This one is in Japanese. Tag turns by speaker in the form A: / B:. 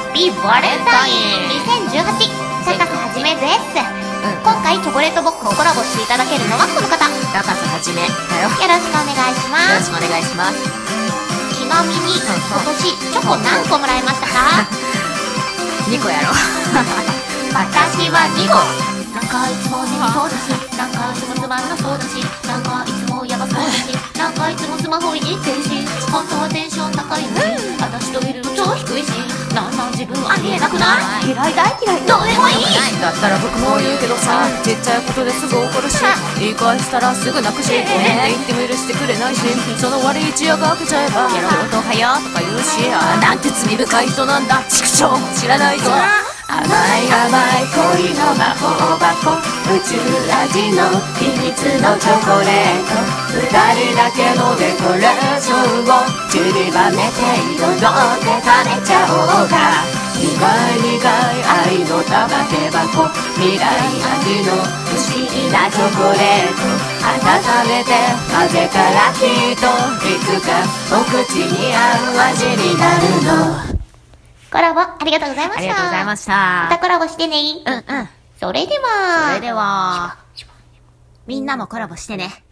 A: ッピーバレンタイン2018サカスはじめです。今回チョコレートボックスコラボしていただけるのはこの方、
B: サカスはじめだよ。
A: よろしくお願いします。
B: よろしくお願いします。
A: ちなみに今年チョコ何個もらいましたか
B: 2個やろ
A: 私は2個。なんかいつも眠そうだし、なんかいつもつまんなそうだし、なんかいつもヤバそうだし、なんかいつもスマホいじってるし、本当はテンション高いのに私といるの超低いし、なんなん自分ありえなくない？嫌い大嫌いどうでもいい。
B: だったら僕も言うけどさ、ちっちゃいことですぐ怒るし、言い返したらすぐ泣くし、ごめんって言っても許してくれないし、その悪い一夜が明けちゃえばやろうとはやとか言うし、なんて罪深い人なんだ、畜生も知らないぞ。甘い甘い恋の魔法箱、宇宙味の秘密のチョコレート、二人だけのデコレーションを散りばめて彩って食べちゃおうか。苦い苦い愛の玉手箱、未来味の不思議なチョコレート、温めて混ぜたらきっといつかお口に合う味になるの。
A: コラボありがとうございました。
B: ありがとうございました。
A: またコラボしてね。
B: うんうん。
A: それでは
B: みんなもコラボしてね。